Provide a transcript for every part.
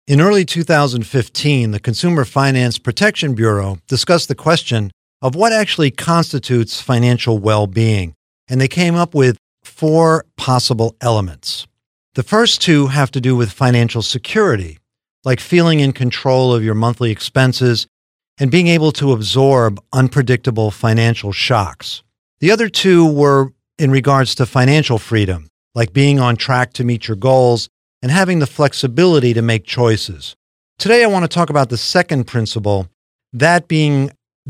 In early 2015, the Consumer Finance Protection Bureau discussed the question of what actually constitutes financial well-being, and they came up with 4 possible elements. The first 2 have to do with financial security, like feeling in control of your monthly expenses and being able to absorb unpredictable financial shocks. The other 2 were in regards to financial freedom, like being on track to meet your goals and having the flexibility to make choices. Today, I want to talk about the second principle, that being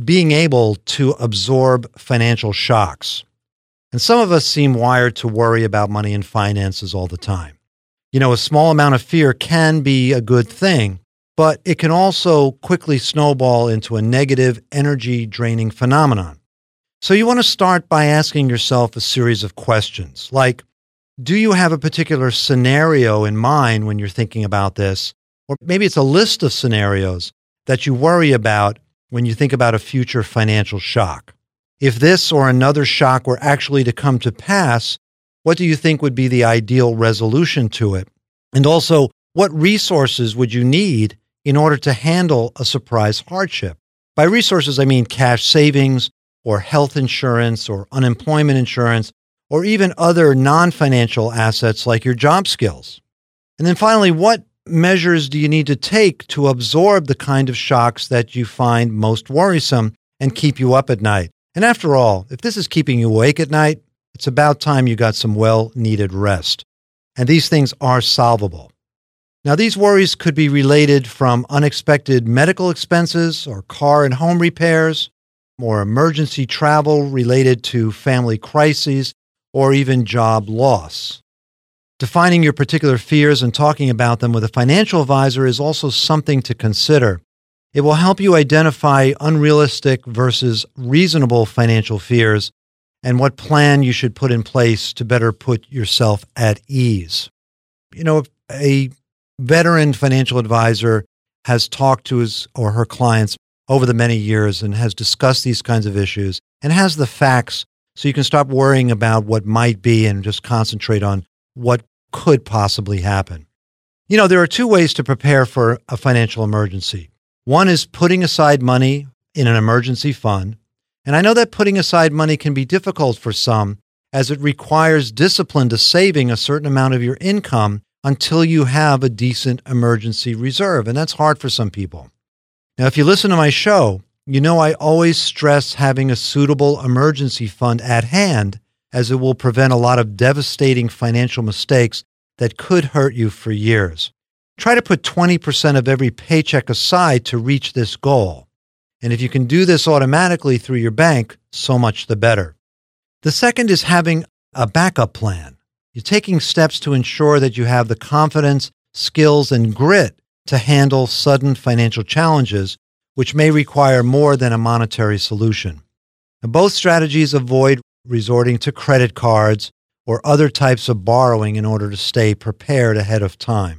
able to absorb financial shocks. And some of us seem wired to worry about money and finances all the time. You know, a small amount of fear can be a good thing, but it can also quickly snowball into a negative, energy-draining phenomenon. So you want to start by asking yourself a series of questions, like, do you have a particular scenario in mind when you're thinking about this? Or maybe it's a list of scenarios that you worry about when you think about a future financial shock. If this or another shock were actually to come to pass, what do you think would be the ideal resolution to it? And also, what resources would you need in order to handle a surprise hardship? By resources, I mean cash savings or health insurance or unemployment insurance, or even other non-financial assets like your job skills. And then finally, what measures do you need to take to absorb the kind of shocks that you find most worrisome and keep you up at night? And after all, if this is keeping you awake at night, it's about time you got some well-needed rest. And these things are solvable. Now, these worries could be related from unexpected medical expenses or car and home repairs, or emergency travel related to family crises, or even job loss. Defining your particular fears and talking about them with a financial advisor is also something to consider. It will help you identify unrealistic versus reasonable financial fears and what plan you should put in place to better put yourself at ease. You know, if a veteran financial advisor has talked to his or her clients over the many years and has discussed these kinds of issues and has the facts, so you can stop worrying about what might be and just concentrate on what could possibly happen. You know, there are 2 ways to prepare for a financial emergency. One is putting aside money in an emergency fund. And I know that putting aside money can be difficult for some, as it requires discipline to saving a certain amount of your income until you have a decent emergency reserve. And that's hard for some people. Now, if you listen to my show, you know I always stress having a suitable emergency fund at hand, as it will prevent a lot of devastating financial mistakes that could hurt you for years. Try to put 20% of every paycheck aside to reach this goal. And if you can do this automatically through your bank, so much the better. The second is having a backup plan. You're taking steps to ensure that you have the confidence, skills, and grit to handle sudden financial challenges, which may require more than a monetary solution. Now, both strategies avoid resorting to credit cards or other types of borrowing in order to stay prepared ahead of time.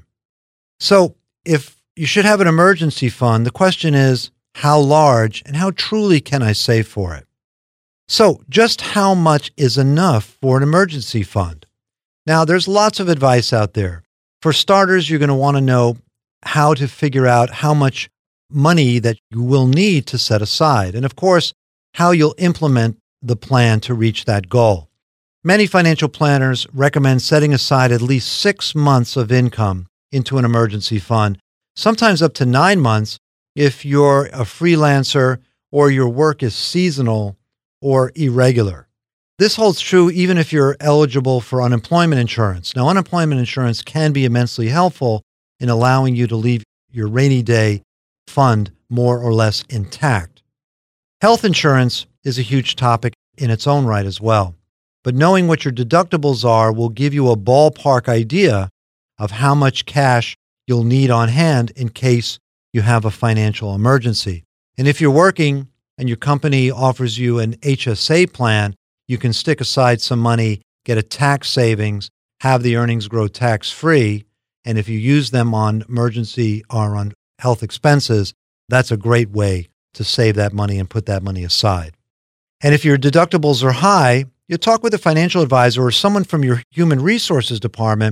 So, if you should have an emergency fund, the question is, how large and how truly can I save for it? So, just how much is enough for an emergency fund? Now, there's lots of advice out there. For starters, you're going to want to know how to figure out how much money that you will need to set aside, and of course, how you'll implement the plan to reach that goal. Many financial planners recommend setting aside at least 6 months of income into an emergency fund, sometimes up to 9 months if you're a freelancer or your work is seasonal or irregular. This holds true even if you're eligible for unemployment insurance. Now, unemployment insurance can be immensely helpful in allowing you to leave your rainy day fund more or less intact. Health insurance is a huge topic in its own right as well, but knowing what your deductibles are will give you a ballpark idea of how much cash you'll need on hand in case you have a financial emergency. And if you're working and your company offers you an HSA plan, you can stick aside some money, get a tax savings, have the earnings grow tax-free, and if you use them on emergency or on health expenses, that's a great way to save that money and put that money aside. And if your deductibles are high, you talk with a financial advisor or someone from your human resources department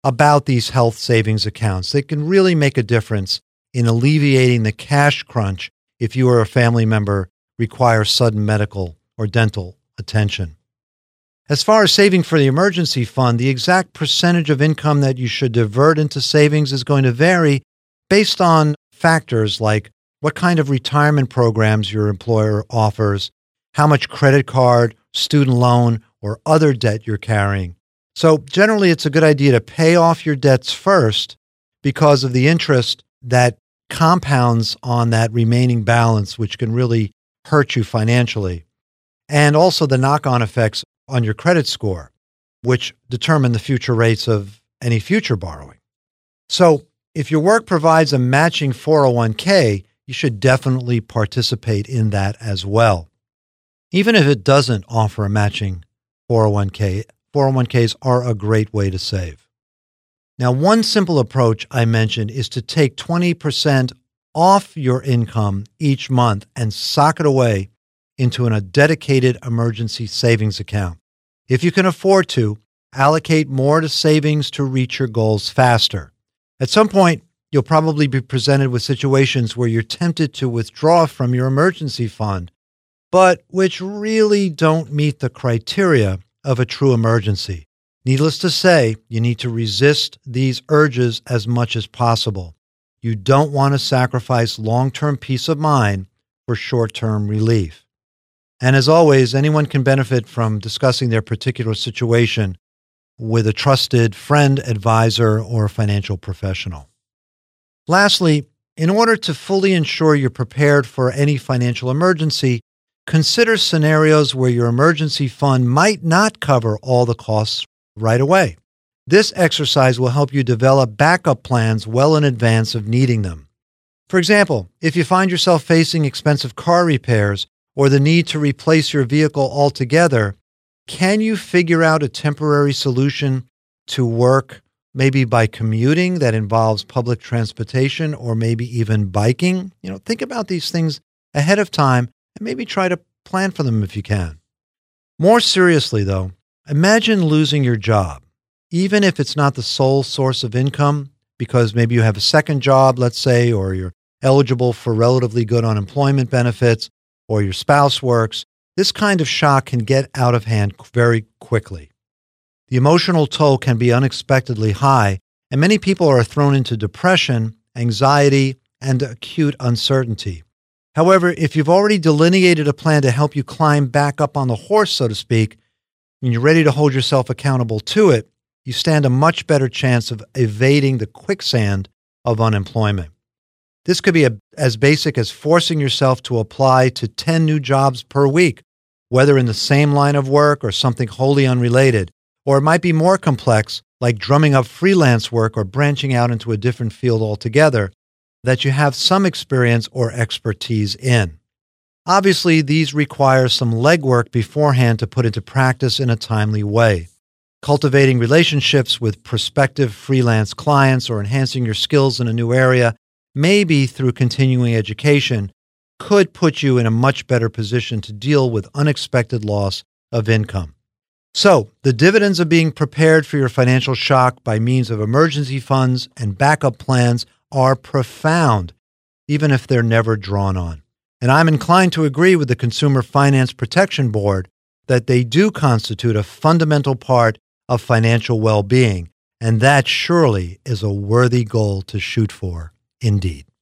about these health savings accounts. They can really make a difference in alleviating the cash crunch if you or a family member requires sudden medical or dental attention. As far as saving for the emergency fund, the exact percentage of income that you should divert into savings is going to vary based on factors like what kind of retirement programs your employer offers, how much credit card, student loan, or other debt you're carrying. So generally, it's a good idea to pay off your debts first because of the interest that compounds on that remaining balance, which can really hurt you financially, and also the knock-on effects on your credit score, which determine the future rates of any future borrowing. So if your work provides a matching 401k, you should definitely participate in that as well. Even if it doesn't offer a matching 401k, 401ks are a great way to save. Now, one simple approach I mentioned is to take 20% off your income each month and sock it away into a dedicated emergency savings account. If you can afford to, allocate more to savings to reach your goals faster. At some point, you'll probably be presented with situations where you're tempted to withdraw from your emergency fund, but which really don't meet the criteria of a true emergency. Needless to say, you need to resist these urges as much as possible. You don't want to sacrifice long-term peace of mind for short-term relief. And as always, anyone can benefit from discussing their particular situation with a trusted friend, advisor, or financial professional. Lastly, in order to fully ensure you're prepared for any financial emergency, consider scenarios where your emergency fund might not cover all the costs right away. This exercise will help you develop backup plans well in advance of needing them. For example, if you find yourself facing expensive car repairs or the need to replace your vehicle altogether, can you figure out a temporary solution to work, maybe by commuting that involves public transportation or maybe even biking? Think about these things ahead of time and maybe try to plan for them if you can. More seriously, though, imagine losing your job, even if it's not the sole source of income, because maybe you have a second job, let's say, or you're eligible for relatively good unemployment benefits, or your spouse works. This kind of shock can get out of hand very quickly. The emotional toll can be unexpectedly high, and many people are thrown into depression, anxiety, and acute uncertainty. However, if you've already delineated a plan to help you climb back up on the horse, so to speak, and you're ready to hold yourself accountable to it, you stand a much better chance of evading the quicksand of unemployment. This could be as basic as forcing yourself to apply to 10 new jobs per week, whether in the same line of work or something wholly unrelated. Or it might be more complex, like drumming up freelance work or branching out into a different field altogether that you have some experience or expertise in. Obviously, these require some legwork beforehand to put into practice in a timely way. Cultivating relationships with prospective freelance clients or enhancing your skills in a new area, maybe through continuing education, could put you in a much better position to deal with unexpected loss of income. So, the dividends of being prepared for your financial shock by means of emergency funds and backup plans are profound, even if they're never drawn on. And I'm inclined to agree with the Consumer Finance Protection Board that they do constitute a fundamental part of financial well-being, and that surely is a worthy goal to shoot for, indeed.